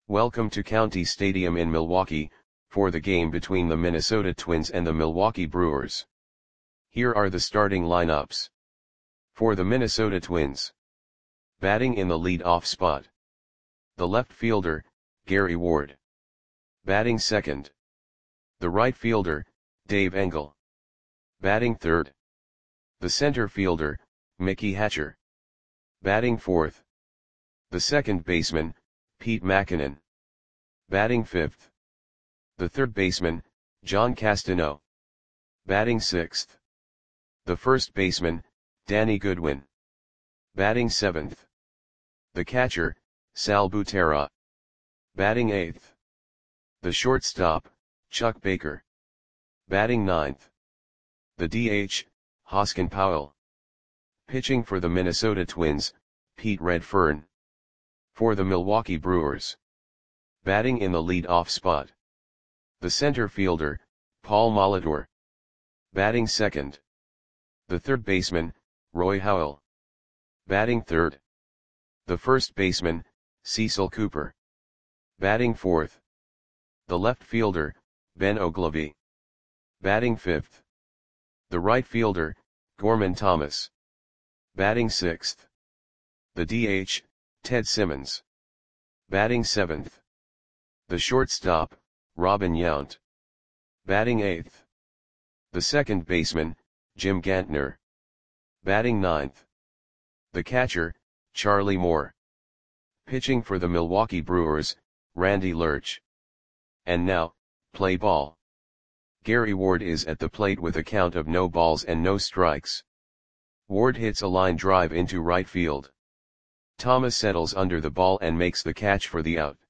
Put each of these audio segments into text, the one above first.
Welcome to County Stadium in Milwaukee, for the game between the Minnesota Twins and the Milwaukee Brewers. Here are the starting lineups. For the Minnesota Twins. Batting in the lead-off spot. The left fielder, Gary Ward. Batting second. The right fielder, Dave Engel. Batting third. The center fielder, Mickey Hatcher. Batting fourth. The second baseman, Pete Makinen. Batting fifth. The third baseman, John Castano. Batting sixth. The first baseman, Danny Goodwin. Batting seventh. The catcher, Sal Butera. Batting eighth. The shortstop, Chuck Baker. Batting ninth. The DH, Hoskin Powell. Pitching for the Minnesota Twins, Pete Redfern. For the Milwaukee Brewers. Batting in the lead-off spot. The center fielder, Paul Molitor. Batting second. The third baseman, Roy Howell. Batting third. The first baseman, Cecil Cooper. Batting fourth. The left fielder, Ben Oglivie. Batting fifth. The right fielder, Gorman Thomas. Batting sixth. The DH, Ted Simmons. Batting seventh. The shortstop, Robin Yount. Batting eighth. The second baseman, Jim Gantner. Batting ninth. The catcher, Charlie Moore. Pitching for the Milwaukee Brewers, Randy Lurch. And now, play ball. Gary Ward is at the plate with a count of no balls and no strikes. Ward hits a line drive into right field. Thomas settles under the ball and makes the catch for the out.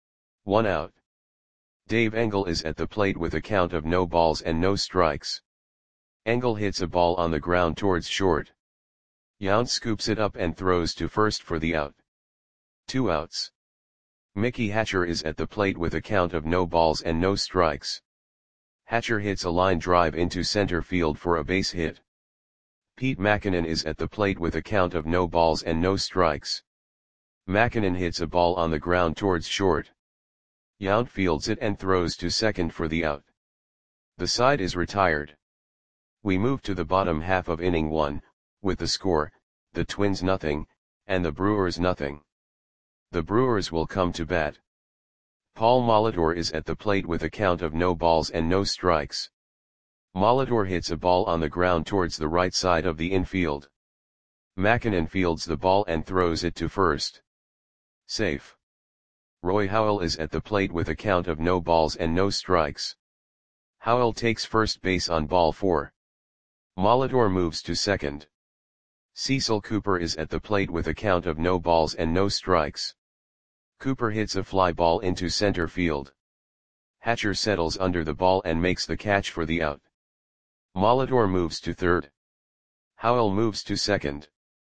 1 out. Dave Engel is at the plate with a count of no balls and no strikes. Engel hits a ball on the ground towards short. Yount scoops it up and throws to first for the out. 2 outs. Mickey Hatcher is at the plate with a count of no balls and no strikes. Hatcher hits a line drive into center field for a base hit. Pete Makinen is at the plate with a count of no balls and no strikes. Makinen hits a ball on the ground towards short. Yount fields it and throws to second for the out. The side is retired. We move to the bottom half of inning 1, with the score, the Twins nothing, and the Brewers nothing. The Brewers will come to bat. Paul Molitor is at the plate with a count of no balls and no strikes. Molitor hits a ball on the ground towards the right side of the infield. Makinen fields the ball and throws it to first. Safe. Roy Howell is at the plate with a count of no balls and no strikes. Howell takes first base on ball 4. Molitor moves to second. Cecil Cooper is at the plate with a count of no balls and no strikes. Cooper hits a fly ball into center field. Hatcher settles under the ball and makes the catch for the out. Molitor moves to third. Howell moves to second.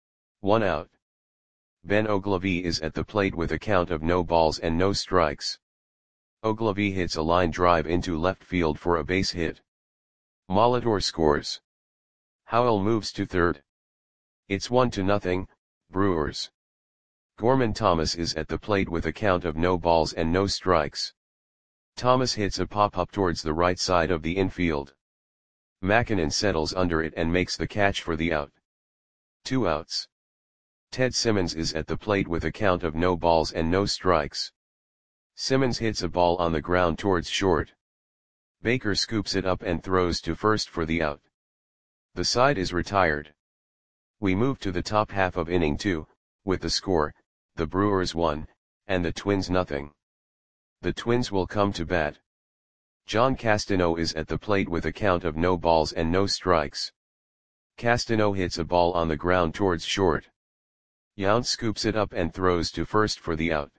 1 out. Ben Oglivie is at the plate with a count of no balls and no strikes. Oglivie hits a line drive into left field for a base hit. Molitor scores. Howell moves to third. It's 1-0, Brewers. Gorman Thomas is at the plate with a count of no balls and no strikes. Thomas hits a pop-up towards the right side of the infield. Makinen settles under it and makes the catch for the out. 2 outs. Ted Simmons is at the plate with a count of no balls and no strikes. Simmons hits a ball on the ground towards short. Baker scoops it up and throws to first for the out. The side is retired. We move to the top half of inning 2, with the score, the Brewers 1, and the Twins nothing. The Twins will come to bat. John Castano is at the plate with a count of no balls and no strikes. Castano hits a ball on the ground towards short. Yount scoops it up and throws to first for the out.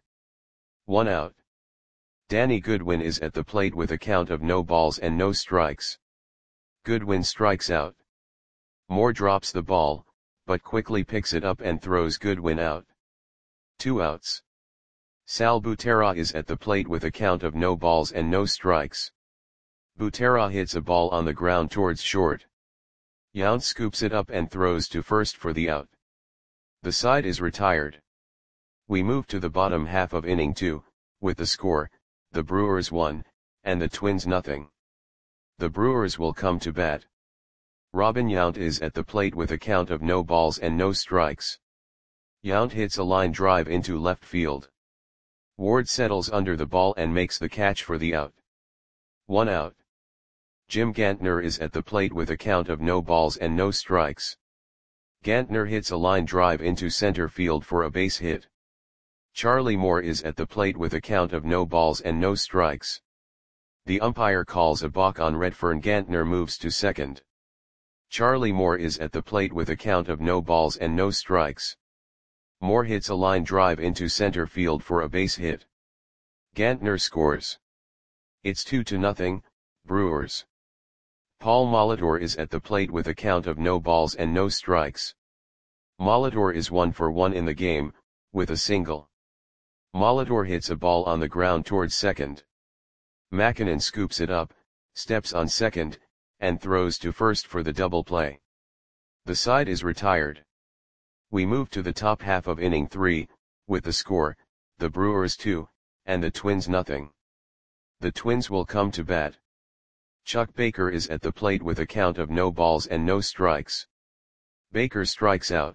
1 out. Danny Goodwin is at the plate with a count of no balls and no strikes. Goodwin strikes out. Moore drops the ball, but quickly picks it up and throws Goodwin out. 2 outs. Sal Butera is at the plate with a count of no balls and no strikes. Butera hits a ball on the ground towards short. Yount scoops it up and throws to first for the out. The side is retired. We move to the bottom half of inning 2, With the score, the Brewers 1, and the Twins nothing. The Brewers will come to bat. Robin Yount is at the plate with a count of no balls and no strikes. Yount hits a line drive into left field. Ward settles under the ball and makes the catch for the out. 1 out. Jim Gantner is at the plate with a count of no balls and no strikes. Gantner hits a line drive into center field for a base hit. Charlie Moore is at the plate with a count of no balls and no strikes. The umpire calls a balk on Redfern. Gantner moves to second. Charlie Moore is at the plate with a count of no balls and no strikes. Moore hits a line drive into center field for a base hit. Gantner scores. It's 2-0, Brewers. Paul Molitor is at the plate with a count of no balls and no strikes. Molitor is 1 for 1 in the game, with a single. Molitor hits a ball on the ground towards second. Makinen scoops it up, steps on second, and throws to first for the double play. The side is retired. We move to the top half of inning 3, with the score, the Brewers 2, and the Twins nothing. The Twins will come to bat. Chuck Baker is at the plate with a count of no balls and no strikes. Baker strikes out.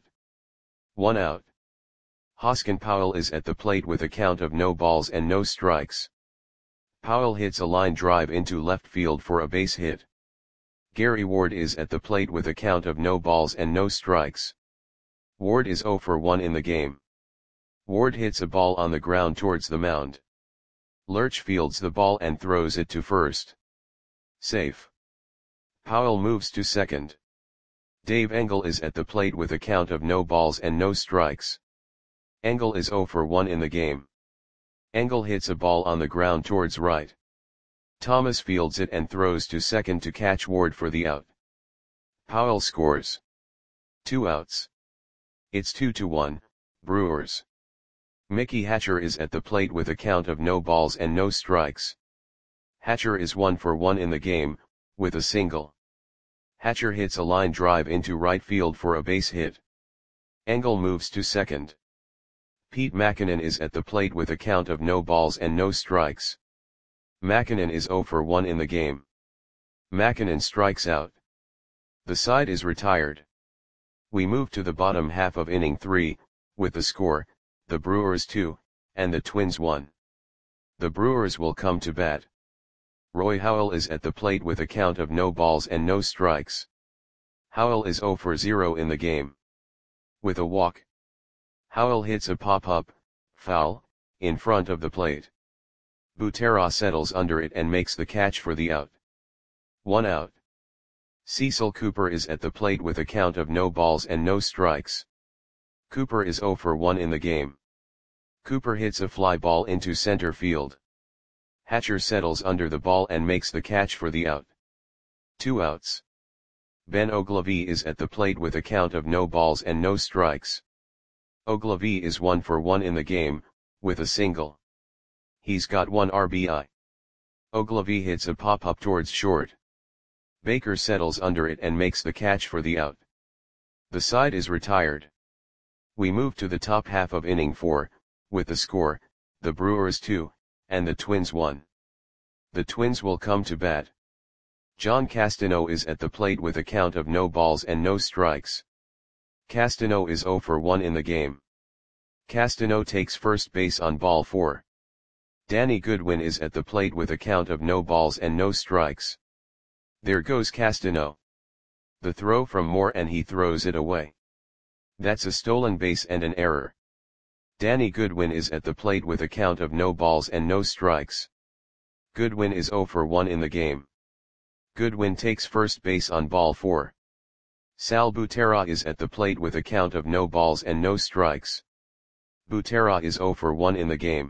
1 out. Hoskin Powell is at the plate with a count of no balls and no strikes. Powell hits a line drive into left field for a base hit. Gary Ward is at the plate with a count of no balls and no strikes. Ward is 0 for 1 in the game. Ward hits a ball on the ground towards the mound. Lurch fields the ball and throws it to first. Safe. Powell moves to second. Dave Engel is at the plate with a count of no balls and no strikes. Engel is 0 for 1 in the game. Engel hits a ball on the ground towards right. Thomas fields it and throws to second to catch Ward for the out. Powell scores. 2 outs. It's 2-1, Brewers. Mickey Hatcher is at the plate with a count of no balls and no strikes. Hatcher is 1 for 1 in the game, with a single. Hatcher hits a line drive into right field for a base hit. Engel moves to second. Pete Makinen is at the plate with a count of no balls and no strikes. Makinen is 0 for 1 in the game. Makinen strikes out. The side is retired. We move to the bottom half of inning 3, with the score, the Brewers 2, and the Twins 1. The Brewers will come to bat. Roy Howell is at the plate with a count of no balls and no strikes. Howell is 0 for 0 in the game. With a walk. Howell hits a pop-up, foul, in front of the plate. Butera settles under it and makes the catch for the out. 1 out. Cecil Cooper is at the plate with a count of no balls and no strikes. Cooper is 0 for 1 in the game. Cooper hits a fly ball into center field. Hatcher settles under the ball and makes the catch for the out. 2 outs. Ben Ogilvie is at the plate with a count of no balls and no strikes. Ogilvie is 1 for 1 in the game, with a single. He's got 1 RBI. Ogilvie hits a pop-up towards short. Baker settles under it and makes the catch for the out. The side is retired. We move to the top half of inning 4, with the score, the Brewers 2, and the Twins 1. The Twins will come to bat. John Castano is at the plate with a count of no balls and no strikes. Castano is 0 for 1 in the game. Castano takes first base on ball 4. Danny Goodwin is at the plate with a count of no balls and no strikes. There goes Castano. The throw from Moore and he throws it away. That's a stolen base and an error. Danny Goodwin is at the plate with a count of no balls and no strikes. Goodwin is 0 for 1 in the game. Goodwin takes first base on ball 4. Sal Butera is at the plate with a count of no balls and no strikes. Butera is 0 for 1 in the game.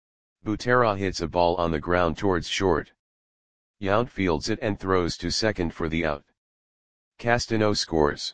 Butera hits a ball on the ground towards short. Yount fields it and throws to second for the out. Castano scores.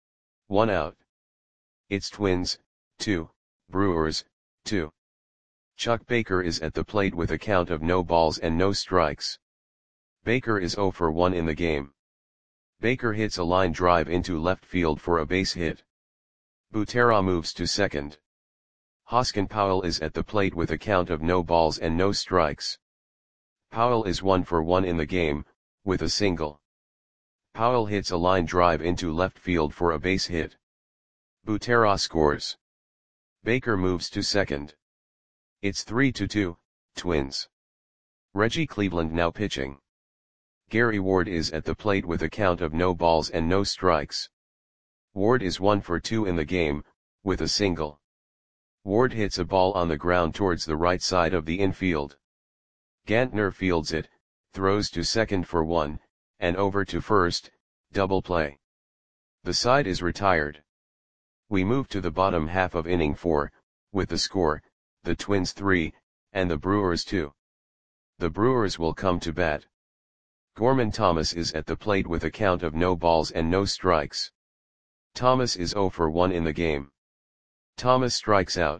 1 out. It's Twins, 2, Brewers, 2. Chuck Baker is at the plate with a count of no balls and no strikes. Baker is 0 for 1 in the game. Baker hits a line drive into left field for a base hit. Butera moves to second. Hoskin Powell is at the plate with a count of no balls and no strikes. Powell is 1 for 1 in the game, with a single. Powell hits a line drive into left field for a base hit. Butera scores. Baker moves to second. It's 3-2, Twins. Reggie Cleveland now pitching. Gary Ward is at the plate with a count of no balls and no strikes. Ward is 1 for 2 in the game, with a single. Ward hits a ball on the ground towards the right side of the infield. Gantner fields it, throws to second for 1, and over to first, double play. The side is retired. We move to the bottom half of inning 4, with the score, the Twins 3, and the Brewers 2. The Brewers will come to bat. Gorman Thomas is at the plate with a count of no balls and no strikes. Thomas is 0 for 1 in the game. Thomas strikes out.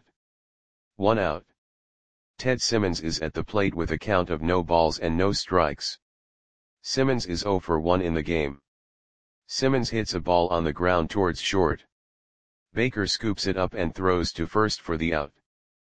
1 out. Ted Simmons is at the plate with a count of no balls and no strikes. Simmons is 0 for 1 in the game. Simmons hits a ball on the ground towards short. Baker scoops it up and throws to first for the out.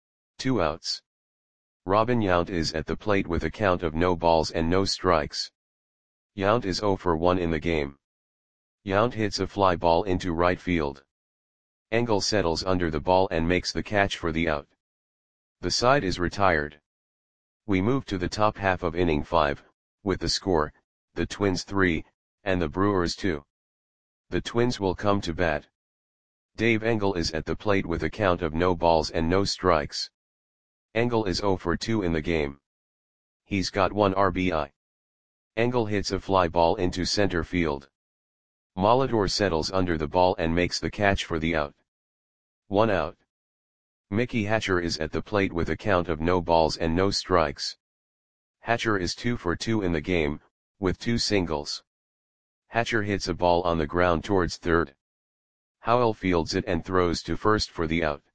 2 outs. Robin Yount is at the plate with a count of no balls and no strikes. Yount is 0 for 1 in the game. Yount hits a fly ball into right field. Engel settles under the ball and makes the catch for the out. The side is retired. We move to the top half of inning 5, with the score, the Twins 3, and the Brewers 2. The Twins will come to bat. Dave Engel is at the plate with a count of no balls and no strikes. Engel is 0 for 2 in the game. He's got 1 RBI. Engel hits a fly ball into center field. Molitor settles under the ball and makes the catch for the out. 1 out. Mickey Hatcher is at the plate with a count of no balls and no strikes. Hatcher is 2 for 2 in the game, with 2 singles. Hatcher hits a ball on the ground towards third. Howell fields it and throws to first for the out.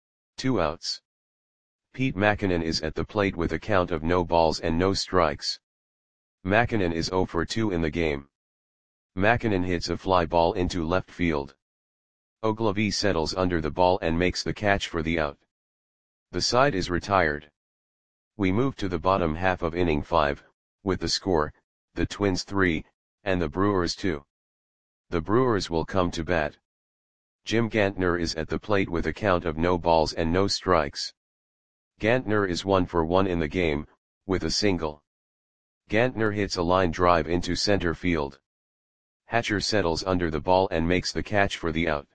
2 outs. Pete Mackinnon is at the plate with a count of no balls and no strikes. Mackinnon is 0 for 2 in the game. Mackinnon hits a fly ball into left field. Ogilvie settles under the ball and makes the catch for the out. The side is retired. We move to the bottom half of inning 5, with the score, the Twins 3, and the Brewers 2. The Brewers will come to bat. Jim Gantner is at the plate with a count of no balls and no strikes. Gantner is 1 for 1 in the game, with a single. Gantner hits a line drive into center field. Hatcher settles under the ball and makes the catch for the out.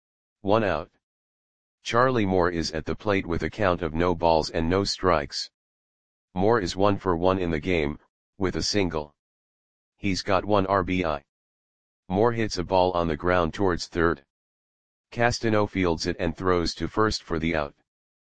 1 out. Charlie Moore is at the plate with a count of no balls and no strikes. Moore is 1 for 1 in the game, with a single. He's got 1 RBI. Moore hits a ball on the ground towards third. Castano fields it and throws to first for the out.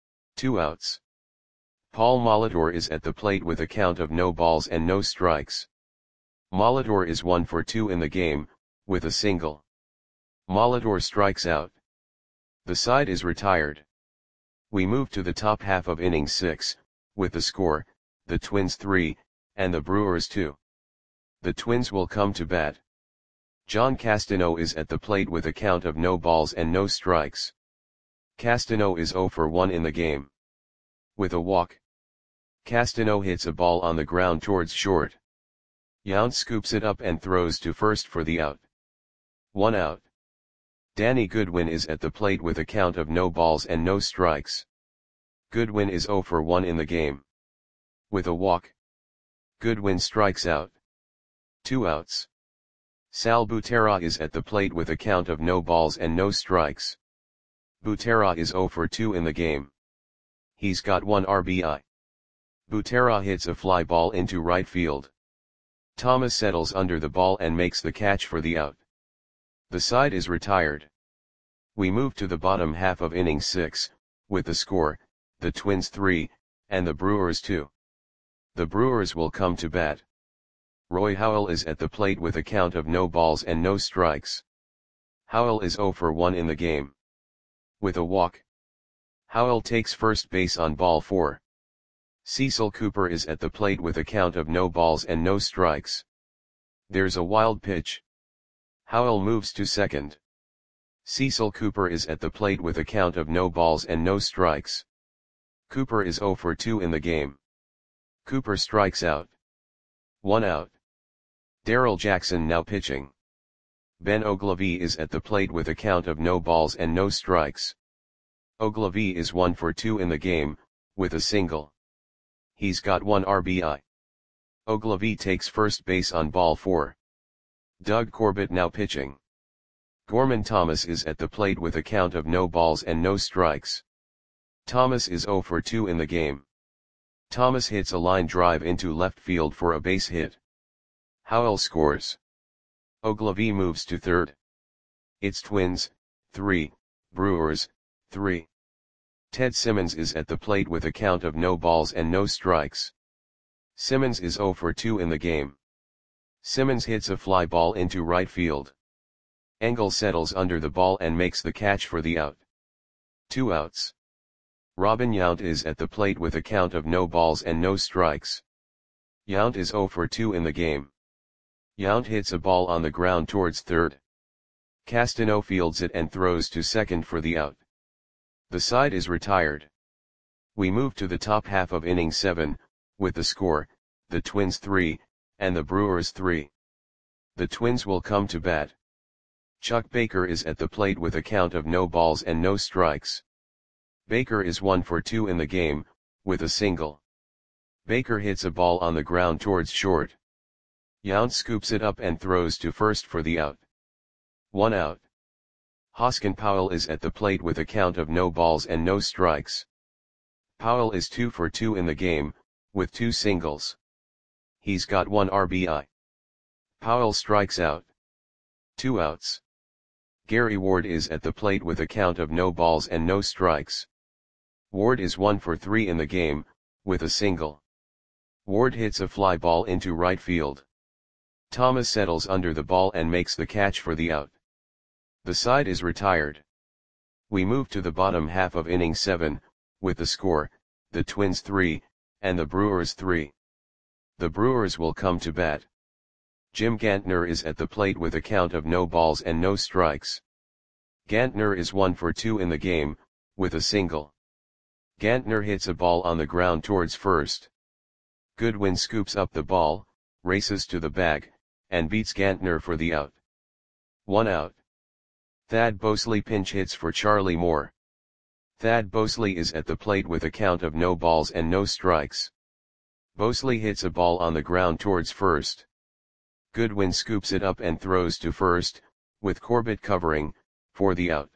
2 outs. Paul Molitor is at the plate with a count of no balls and no strikes. Molitor is 1 for 2 in the game, with a single. Molitor strikes out. The side is retired. We move to the top half of inning 6, with the score, the Twins 3, and the Brewers 2. The Twins will come to bat. John Castano is at the plate with a count of no balls and no strikes. Castano is 0 for 1 in the game. With a walk. Castano hits a ball on the ground towards short. Yount scoops it up and throws to first for the out. 1 out. Danny Goodwin is at the plate with a count of no balls and no strikes. Goodwin is 0 for 1 in the game. With a walk. Goodwin strikes out. 2 outs. Sal Butera is at the plate with a count of no balls and no strikes. Butera is 0 for 2 in the game. He's got 1 RBI. Butera hits a fly ball into right field. Thomas settles under the ball and makes the catch for the out. The side is retired. We move to the bottom half of inning 6, with the score, the Twins 3, and the Brewers 2. The Brewers will come to bat. Roy Howell is at the plate with a count of no balls and no strikes. Howell is 0 for 1 in the game. With a walk. Howell takes first base on ball 4. Cecil Cooper is at the plate with a count of no balls and no strikes. There's a wild pitch. Howell moves to second. Cecil Cooper is at the plate with a count of no balls and no strikes. Cooper is 0 for 2 in the game. Cooper strikes out. 1 out. Darrell Jackson now pitching. Ben Oglivie is at the plate with a count of no balls and no strikes. Oglivie is 1 for 2 in the game, with a single. He's got 1 RBI. Oglivie takes first base on ball 4. Doug Corbett now pitching. Gorman Thomas is at the plate with a count of no balls and no strikes. Thomas is 0 for 2 in the game. Thomas hits a line drive into left field for a base hit. Howell scores. Oglivie moves to third. It's Twins, 3, Brewers, 3. Ted Simmons is at the plate with a count of no balls and no strikes. Simmons is 0 for 2 in the game. Simmons hits a fly ball into right field. Engel settles under the ball and makes the catch for the out. 2 outs. Robin Yount is at the plate with a count of no balls and no strikes. Yount is 0 for 2 in the game. Yount hits a ball on the ground towards third. Castano fields it and throws to second for the out. The side is retired. We move to the top half of inning 7, with the score, the Twins 3, and the Brewers 3. The Twins will come to bat. Chuck Baker is at the plate with a count of no balls and no strikes. Baker is 1 for 2 in the game, with a single. Baker hits a ball on the ground towards short. Yount scoops it up and throws to first for the out. 1 out. Hoskin Powell is at the plate with a count of no balls and no strikes. Powell is 2 for 2 in the game, with 2 singles. He's got 1 RBI. Powell strikes out. 2 outs. Gary Ward is at the plate with a count of no balls and no strikes. Ward is 1 for 3 in the game, with a single. Ward hits a fly ball into right field. Thomas settles under the ball and makes the catch for the out. The side is retired. We move to the bottom half of inning 7, with the score, the Twins 3, and the Brewers 3. The Brewers will come to bat. Jim Gantner is at the plate with a count of no balls and no strikes. Gantner is 1 for 2 in the game, with a single. Gantner hits a ball on the ground towards first. Goodwin scoops up the ball, races to the bag, and beats Gantner for the out. 1 out. Thad Bosley pinch hits for Charlie Moore. Thad Bosley is at the plate with a count of no balls and no strikes. Bosley hits a ball on the ground towards first. Goodwin scoops it up and throws to first, with Corbett covering, for the out.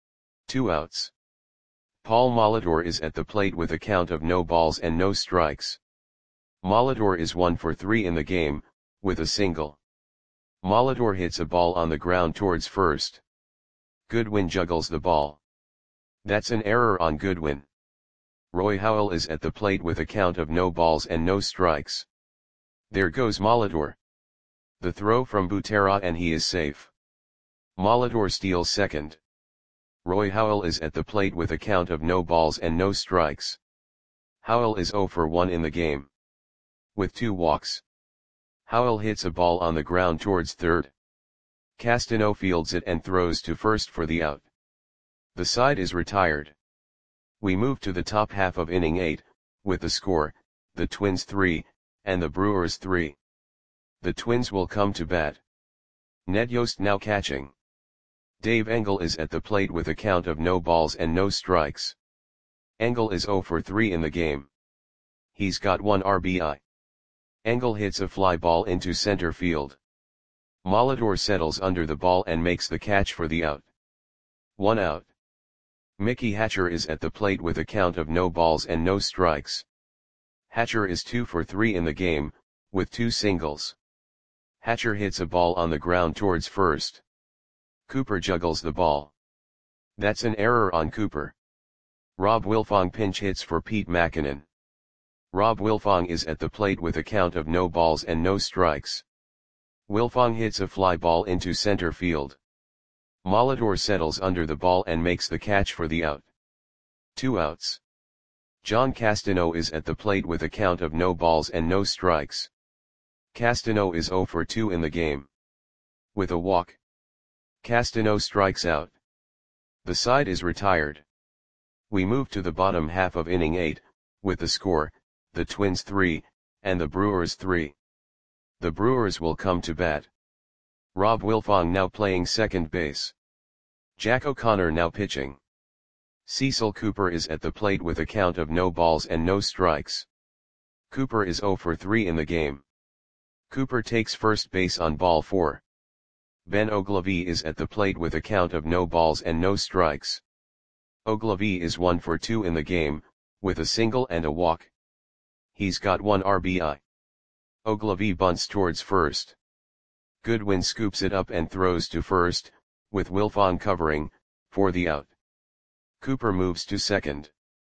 2 outs. Paul Molitor is at the plate with a count of no balls and no strikes. Molitor is 1 for 3 in the game, with a single. Molitor hits a ball on the ground towards first. Goodwin juggles the ball. That's an error on Goodwin. Roy Howell is at the plate with a count of no balls and no strikes. There goes Molitor. The throw from Butera and he is safe. Molitor steals second. Roy Howell is at the plate with a count of no balls and no strikes. Howell is 0 for 1 in the game. With 2 walks. Howell hits a ball on the ground towards third. Castano fields it and throws to first for the out. The side is retired. We move to the top half of inning 8, with the score, the Twins 3, and the Brewers 3. The Twins will come to bat. Ned Yost now catching. Dave Engel is at the plate with a count of no balls and no strikes. Engel is 0 for 3 in the game. He's got 1 RBI. Engel hits a fly ball into center field. Molitor settles under the ball and makes the catch for the out. 1 out. Mickey Hatcher is at the plate with a count of no balls and no strikes. Hatcher is 2 for 3 in the game, with 2 singles. Hatcher hits a ball on the ground towards first. Cooper juggles the ball. That's an error on Cooper. Rob Wilfong pinch hits for Pete Makinen. Rob Wilfong is at the plate with a count of no balls and no strikes. Wilfong hits a fly ball into center field. Molitor settles under the ball and makes the catch for the out. 2 outs. John Castano is at the plate with a count of no balls and no strikes. Castano is 0 for 2 in the game. With a walk. Castano strikes out. The side is retired. We move to the bottom half of inning 8, with the score, the Twins 3, and the Brewers 3. The Brewers will come to bat. Rob Wilfong now playing second base. Jack O'Connor now pitching. Cecil Cooper is at the plate with a count of no balls and no strikes. Cooper is 0 for 3 in the game. Cooper takes first base on ball 4. Ben Ogilvy is at the plate with a count of no balls and no strikes. Ogilvy is 1 for 2 in the game, with a single and a walk. He's got 1 RBI. Ogilvy bunts towards first. Goodwin scoops it up and throws to first, with Wilfong covering, for the out. Cooper moves to second.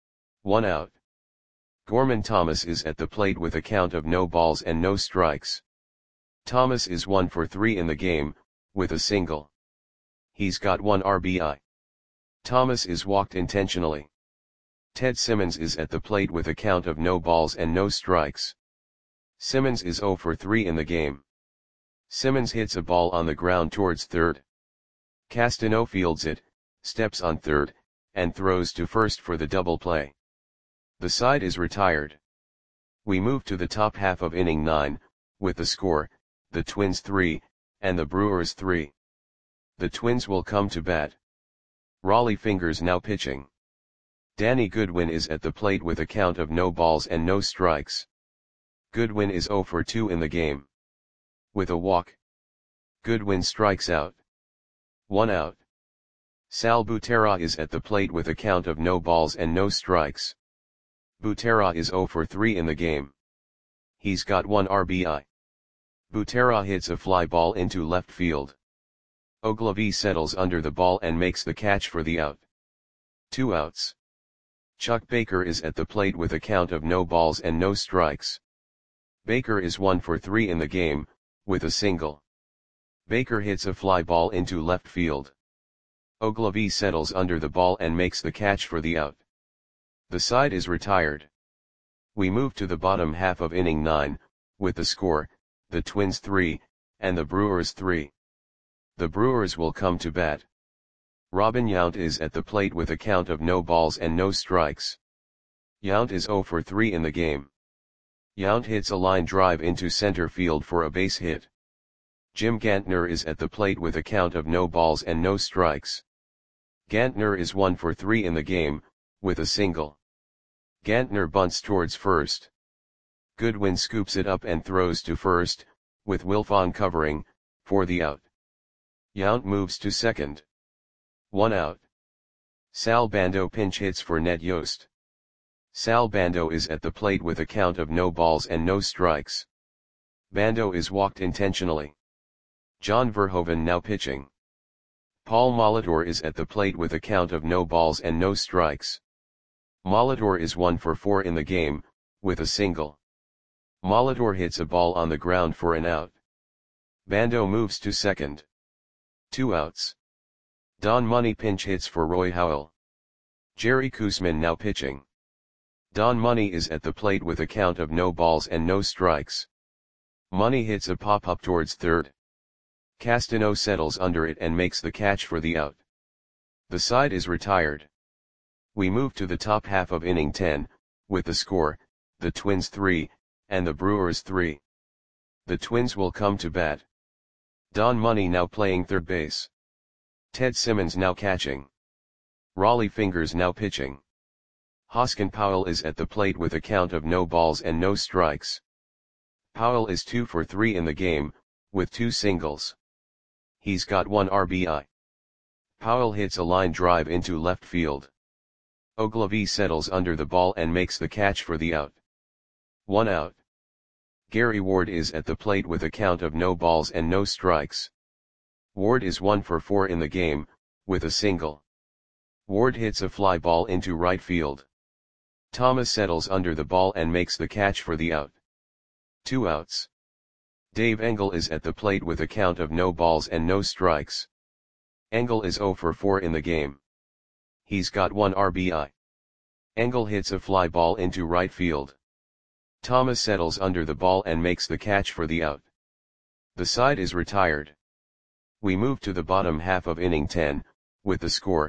1 out. Gorman Thomas is at the plate with a count of no balls and no strikes. Thomas is 1 for 3 in the game, with a single. He's got 1 RBI. Thomas is walked intentionally. Ted Simmons is at the plate with a count of no balls and no strikes. Simmons is 0 for 3 in the game. Simmons hits a ball on the ground towards third. Castano fields it, steps on third, and throws to first for the double play. The side is retired. We move to the top half of inning 9, with the score, the Twins 3, and the Brewers 3. The Twins will come to bat. Raleigh Fingers now pitching. Danny Goodwin is at the plate with a count of no balls and no strikes. Goodwin is 0 for 2 in the game. With a walk. Goodwin strikes out. 1 out. Sal Butera is at the plate with a count of no balls and no strikes. Butera is 0 for 3 in the game. He's got 1 RBI. Butera hits a fly ball into left field. Ogilvy settles under the ball and makes the catch for the out. 2 outs. Chuck Baker is at the plate with a count of no balls and no strikes. Baker is 1 for 3 in the game, with a single. Baker hits a fly ball into left field. Ogilvy settles under the ball and makes the catch for the out. The side is retired. We move to the bottom half of inning 9, with the score, the Twins 3, and the Brewers 3. The Brewers will come to bat. Robin Yount is at the plate with a count of no balls and no strikes. Yount is 0 for 3 in the game. Yount hits a line drive into center field for a base hit. Jim Gantner is at the plate with a count of no balls and no strikes. Gantner is 1 for 3 in the game, with a single. Gantner bunts towards first. Goodwin scoops it up and throws to first, with Wilfong covering, for the out. Yount moves to second. 1 out. Sal Bando pinch hits for Ned Yost. Sal Bando is at the plate with a count of no balls and no strikes. Bando is walked intentionally. John Verhoeven now pitching. Paul Molitor is at the plate with a count of no balls and no strikes. Molitor is 1 for 4 in the game, with a single. Molitor hits a ball on the ground for an out. Bando moves to second. 2 outs. Don Money pinch hits for Roy Howell. Jerry Koosman now pitching. Don Money is at the plate with a count of no balls and no strikes. Money hits a pop-up towards third. Castano settles under it and makes the catch for the out. The side is retired. We move to the top half of inning 10, with the score, the Twins 3, and the Brewers 3. The Twins will come to bat. Don Money now playing third base. Ted Simmons now catching. Raleigh Fingers now pitching. Hoskin Powell is at the plate with a count of no balls and no strikes. Powell is 2 for 3 in the game, with 2 singles. He's got 1 RBI. Powell hits a line drive into left field. Ogilvy settles under the ball and makes the catch for the out. 1 out. Gary Ward is at the plate with a count of no balls and no strikes. Ward is 1 for 4 in the game, with a single. Ward hits a fly ball into right field. Thomas settles under the ball and makes the catch for the out. 2 outs. Dave Engel is at the plate with a count of no balls and no strikes. Engel is 0 for 4 in the game. He's got 1 RBI. Engel hits a fly ball into right field. Thomas settles under the ball and makes the catch for the out. The side is retired. We move to the bottom half of inning 10, with the score,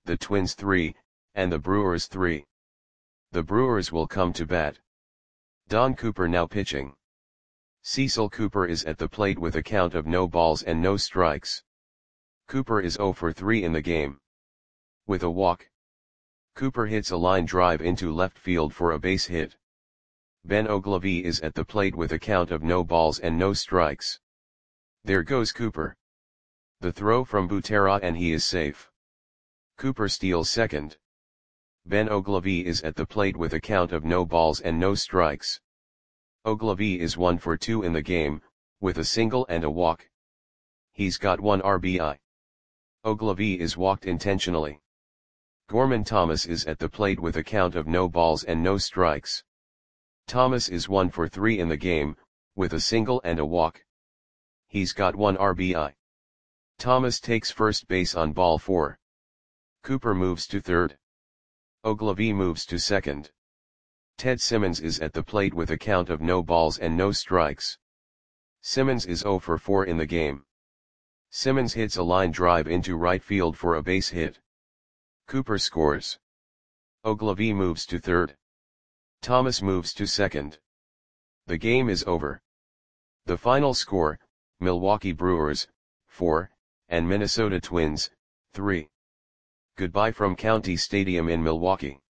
the Twins 3, and the Brewers 3. The Brewers will come to bat. Don Cooper now pitching. Cecil Cooper is at the plate with a count of no balls and no strikes. Cooper is 0 for 3 in the game. With a walk. Cooper hits a line drive into left field for a base hit. Ben Oglivie is at the plate with a count of no balls and no strikes. There goes Cooper. The throw from Butera and he is safe. Cooper steals second. Ben Oglivie is at the plate with a count of no balls and no strikes. Oglivie is 1 for 2 in the game, with a single and a walk. He's got 1 RBI. Oglivie is walked intentionally. Gorman Thomas is at the plate with a count of no balls and no strikes. Thomas is 1 for 3 in the game, with a single and a walk. He's got 1 RBI. Thomas takes first base on ball 4. Cooper moves to third. Oglivie moves to second. Ted Simmons is at the plate with a count of no balls and no strikes. Simmons is 0 for 4 in the game. Simmons hits a line drive into right field for a base hit. Cooper scores. Oglivie moves to third. Thomas moves to second. The game is over. The final score, Milwaukee Brewers, 4, and Minnesota Twins, 3. Goodbye from County Stadium in Milwaukee.